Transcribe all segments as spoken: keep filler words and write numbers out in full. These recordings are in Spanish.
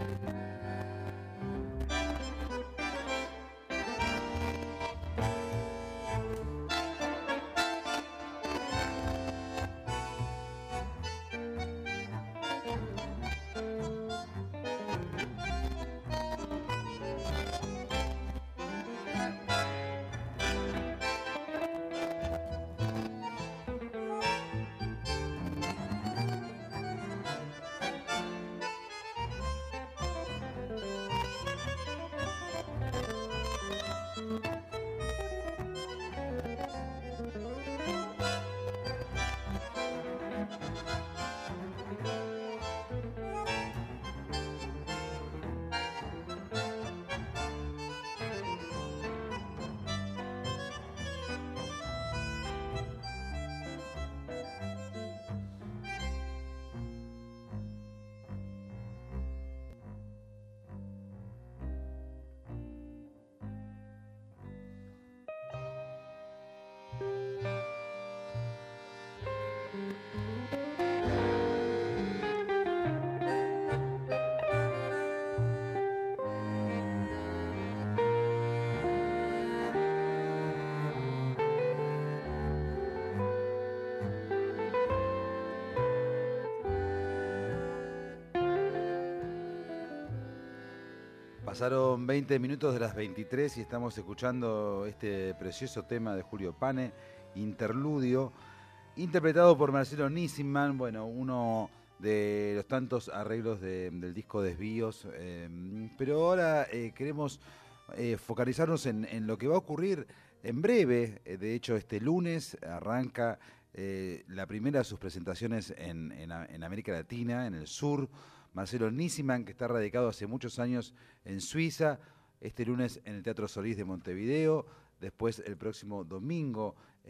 Pasaron veinte minutos de las veintitrés y estamos escuchando este precioso tema de Julio Pane, Interludio, interpretado por Marcelo Nisman, bueno, uno de los tantos arreglos de, del disco Desvíos, eh, pero ahora eh, queremos eh, focalizarnos en, en lo que va a ocurrir en breve. De hecho, este lunes arranca eh, la primera de sus presentaciones en, en, en América Latina, en el sur. Marcelo Nisman, que está radicado hace muchos años en Suiza, este lunes en el Teatro Solís de Montevideo, después el próximo domingo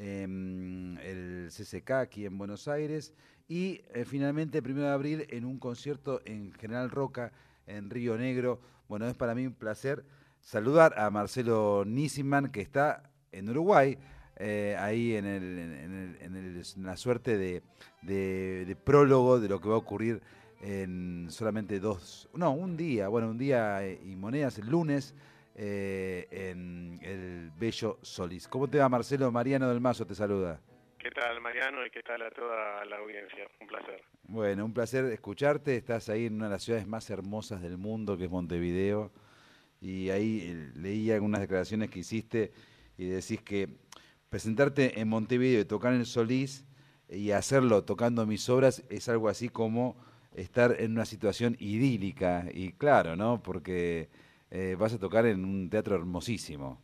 en el C C K aquí en Buenos Aires y eh, finalmente el primero de abril en un concierto en General Roca en Río Negro. Bueno, es para mí un placer saludar a Marcelo Nisman, que está en Uruguay, eh, ahí en, el, en, el, en, el, en la suerte de, de, de prólogo de lo que va a ocurrir en solamente dos, no, un día, bueno, un día y monedas el lunes eh, en el Bello Solís. ¿Cómo te va, Marcelo? Mariano del Mazo te saluda. ¿Qué tal, Mariano? Y qué tal a toda la audiencia. Un placer. Bueno, un placer escucharte. Estás ahí en una de las ciudades más hermosas del mundo, que es Montevideo, y ahí eh, leí algunas declaraciones que hiciste y decís que presentarte en Montevideo y tocar en el Solís y hacerlo tocando mis obras es algo así como estar en una situación idílica, y claro, ¿no? Porque eh, vas a tocar en un teatro hermosísimo.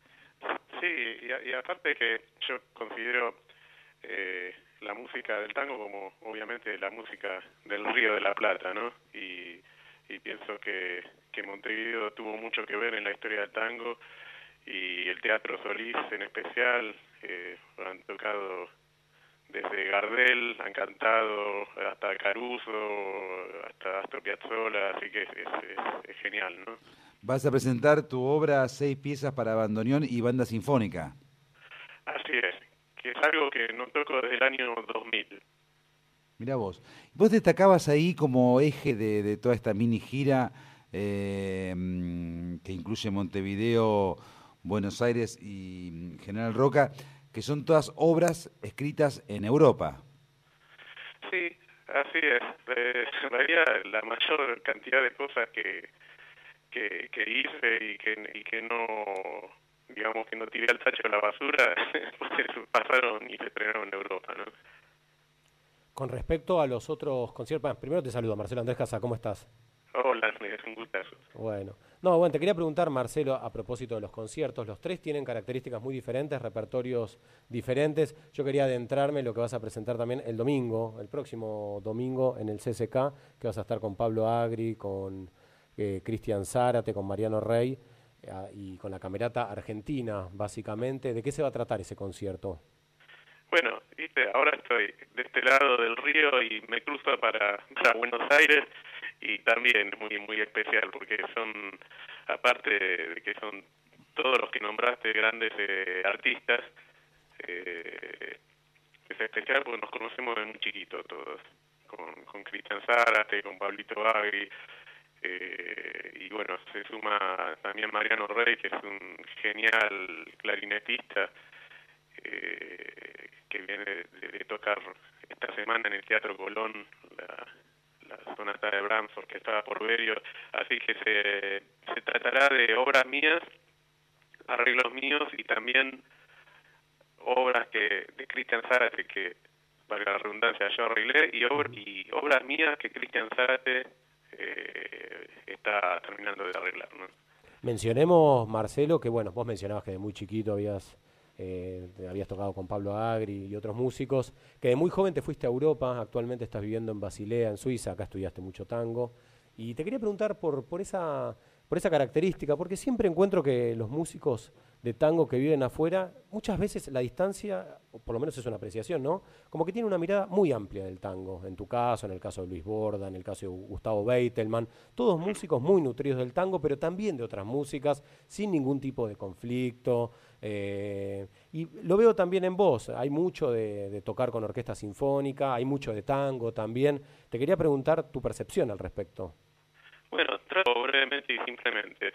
Sí, y, y aparte que yo considero eh, la música del tango como obviamente la música del Río de la Plata, ¿no? Y, y pienso que, que Montevideo tuvo mucho que ver en la historia del tango, y el Teatro Solís en especial, eh, han tocado desde Gardel, han cantado hasta Caruso, hasta Astor Piazzolla, así que es, es, es, es genial, ¿no? Vas a presentar tu obra Seis piezas para bandoneón y banda sinfónica. Así es, que es algo que no toco desde el año dos mil. Mirá vos. Vos destacabas ahí como eje de, de toda esta mini gira eh, que incluye Montevideo, Buenos Aires y General Roca, que son todas obras escritas en Europa. Sí, así es. Eh, en realidad la mayor cantidad de cosas que, que, que hice y que, y que no, digamos, que no tiré al tacho de la basura, pues pasaron y se estrenaron en Europa, ¿no? Con respecto a los otros conciertos, primero te saludo, Marcelo Andrés Casa, ¿cómo estás? Hola, es un gustazo. Bueno, no, bueno, te quería preguntar, Marcelo, a propósito de los conciertos, los tres tienen características muy diferentes, repertorios diferentes. Yo quería adentrarme en lo que vas a presentar también el domingo, el próximo domingo en el C C K, que vas a estar con Pablo Agri, con eh, Cristian Zárate, con Mariano Rey eh, y con la Camerata Argentina, básicamente. ¿De qué se va a tratar ese concierto? Bueno, viste, ahora estoy de este lado del río y me cruzo para, para Buenos Aires, y también muy muy especial porque son, aparte de que son todos los que nombraste grandes eh, artistas, eh, es especial porque nos conocemos de muy chiquito todos, con, con Cristian Zárate, con Pablito Agri, Eh, y bueno, se suma también Mariano Rey, que es un genial clarinetista, eh, que viene de, de tocar esta semana en el Teatro Colón la, la sonata de Brahms, orquestada por Berio. Así que se, se tratará de obras mías, arreglos míos y también obras que de Cristian Zárate, que, valga la redundancia, yo arreglé, y, obr y obras mías que Cristian Zárate eh, está terminando de arreglar, ¿no? Mencionemos, Marcelo, que bueno, vos mencionabas que de muy chiquito habías, eh, habías tocado con Pablo Agri y otros músicos, que de muy joven te fuiste a Europa, actualmente estás viviendo en Basilea, en Suiza, acá estudiaste mucho tango, y te quería preguntar por, por esa... por esa característica, porque siempre encuentro que los músicos de tango que viven afuera, muchas veces la distancia, o por lo menos es una apreciación, ¿no? Como que tiene una mirada muy amplia del tango, en tu caso, en el caso de Luis Borda, en el caso de Gustavo Beitelman, todos músicos muy nutridos del tango, pero también de otras músicas, sin ningún tipo de conflicto, eh, y lo veo también en vos, hay mucho de, de tocar con orquesta sinfónica, hay mucho de tango también, te quería preguntar tu percepción al respecto. Bueno, trato brevemente y simplemente.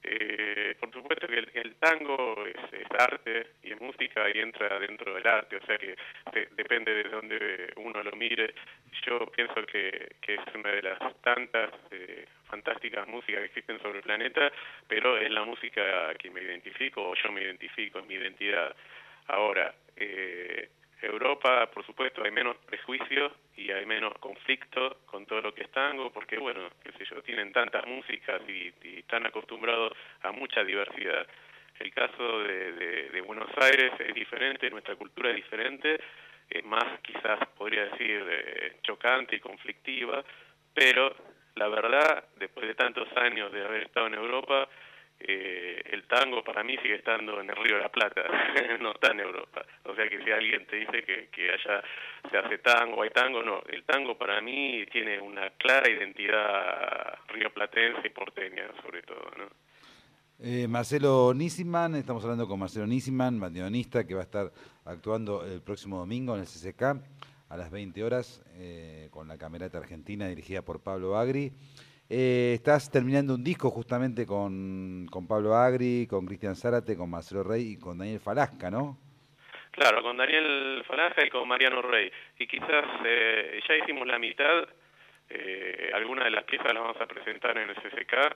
Eh, por supuesto que el, el tango es, es arte y es música y entra dentro del arte, o sea que de, depende de dónde uno lo mire. Yo pienso que, que es una de las tantas eh, fantásticas músicas que existen sobre el planeta, pero es la música que me identifico, o yo me identifico, es mi identidad. Ahora, eh, Europa, por supuesto, hay menos prejuicios y hay menos conflicto con todo lo que es tango, porque, bueno, qué sé yo, tienen tantas músicas y, y están acostumbrados a mucha diversidad. El caso de, de, de Buenos Aires es diferente, nuestra cultura es diferente, es más, quizás podría decir, eh, chocante y conflictiva, pero la verdad, después de tantos años de haber estado en Europa, Eh, el tango para mí sigue estando en el Río de la Plata, no está en Europa. O sea que si alguien te dice que, que allá se hace tango, hay tango, no. El tango para mí tiene una clara identidad rioplatense y porteña, sobre todo, ¿no? Eh, Marcelo Nisiman, estamos hablando con Marcelo Nisiman, bandoneonista, que va a estar actuando el próximo domingo en el C C K a las veinte horas eh, con la Camerata Argentina dirigida por Pablo Agri. Eh, estás terminando un disco justamente con, con Pablo Agri, con Cristian Zárate, con Marcelo Rey y con Daniel Falasca, ¿no? Claro, con Daniel Falasca y con Mariano Rey. Y quizás eh, ya hicimos la mitad, eh, algunas de las piezas las vamos a presentar en el C C K,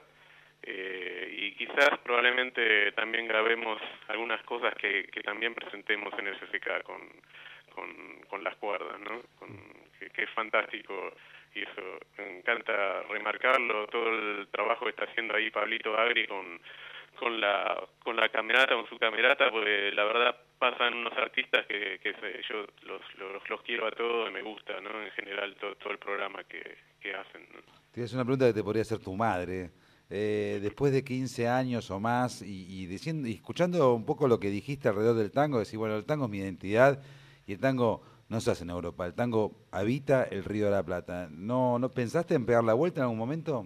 eh, y quizás probablemente también grabemos algunas cosas que, que también presentemos en el C C K con, con, con las cuerdas, ¿no? Con, que, que es fantástico. Y eso, me encanta remarcarlo, todo el trabajo que está haciendo ahí Pablito Agri con, con la con la camerata, con su camerata, porque la verdad pasan unos artistas que, que se, yo los, los, los quiero a todos y me gusta, ¿no? En general todo, todo el programa que, que hacen, ¿no? Tienes una pregunta que te podría hacer tu madre. Eh, después de quince años o más y, y, diciendo, y escuchando un poco lo que dijiste alrededor del tango, decir, bueno, el tango es mi identidad y el tango no se hace en Europa, el tango habita el Río de la Plata. ¿No, no pensaste en pegar la vuelta en algún momento?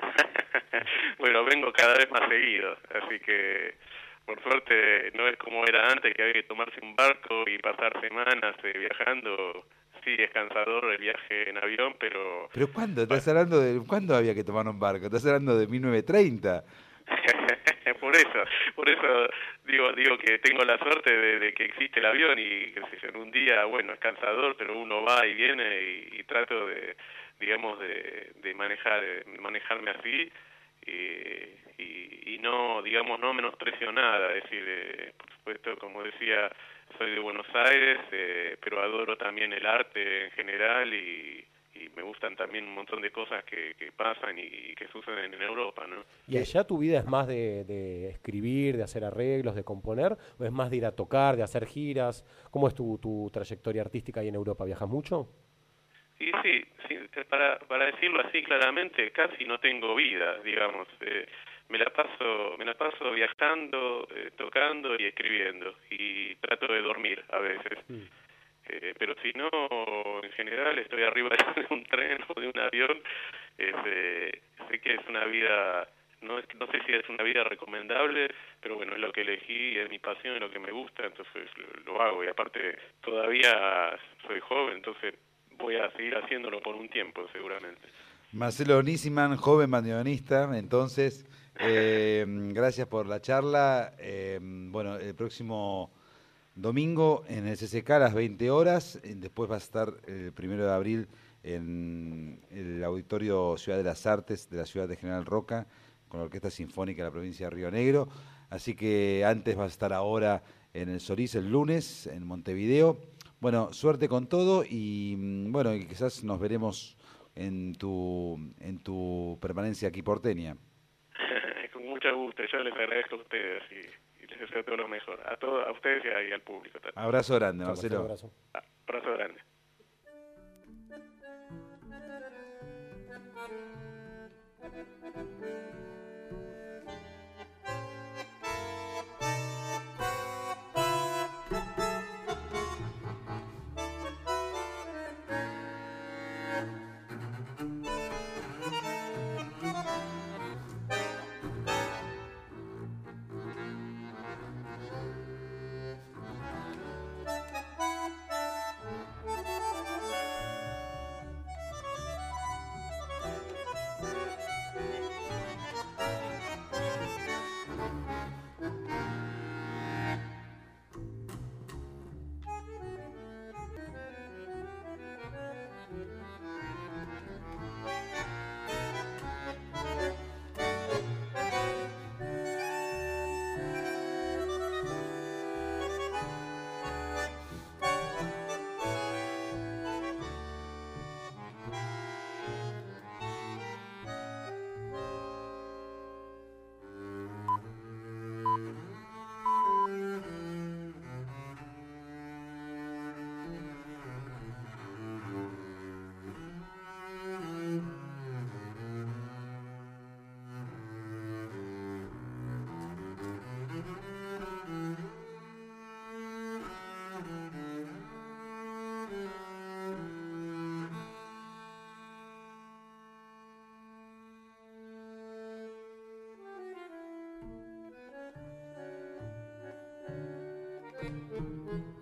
Bueno, vengo cada vez más seguido, así que por suerte no es como era antes, que había que tomarse un barco y pasar semanas eh, viajando. Sí, es cansador el viaje en avión, pero... ¿Pero cuándo? ¿Estás hablando de cuándo había que tomar un barco? ¿Estás hablando de mil novecientos treinta? por eso, por eso digo digo que tengo la suerte de, de que existe el avión y que en un día, bueno, es cansador, pero uno va y viene y, y trato de, digamos, de, de manejar de manejarme así eh, y, y no, digamos, no menosprecio nada, es decir, eh, por supuesto, como decía, soy de Buenos Aires, eh, pero adoro también el arte en general y y me gustan también un montón de cosas que, que pasan y que suceden en Europa, ¿no? ¿Y allá tu vida es más de, de escribir, de hacer arreglos, de componer, o es más de ir a tocar, de hacer giras? ¿Cómo es tu, tu trayectoria artística ahí en Europa? ¿Viajas mucho? Sí, sí, sí, para, para decirlo así claramente, casi no tengo vida, digamos. Eh, me la paso me la paso viajando, eh, tocando y escribiendo, y trato de dormir a veces. Mm. Eh, pero si no, en general estoy arriba de un tren o de un avión. Es, eh, sé que es una vida, no, es, no sé si es una vida recomendable, pero bueno, es lo que elegí, es mi pasión, es lo que me gusta, entonces lo, lo hago. Y aparte, todavía soy joven, entonces voy a seguir haciéndolo por un tiempo, seguramente. Marcelo Nisiman, joven bandoneonista, entonces, eh, gracias por la charla. Eh, bueno, el próximo domingo en el C C K a las veinte horas, eh, después va a estar el primero de abril en el Auditorio Ciudad de las Artes de la ciudad de General Roca, con la Orquesta Sinfónica de la provincia de Río Negro. Así que antes va a estar ahora en el Solís el lunes, en Montevideo. Bueno, suerte con todo y mm, bueno, y quizás nos veremos en tu, en tu permanencia aquí porteña. Con mucho gusto, yo les agradezco a ustedes y, y les deseo todo lo mejor, a todos, a ustedes y, a- y al público también. Abrazo grande, Chao, Marcelo, Marcelo. abrazo. Ah, abrazo grande. Thank you.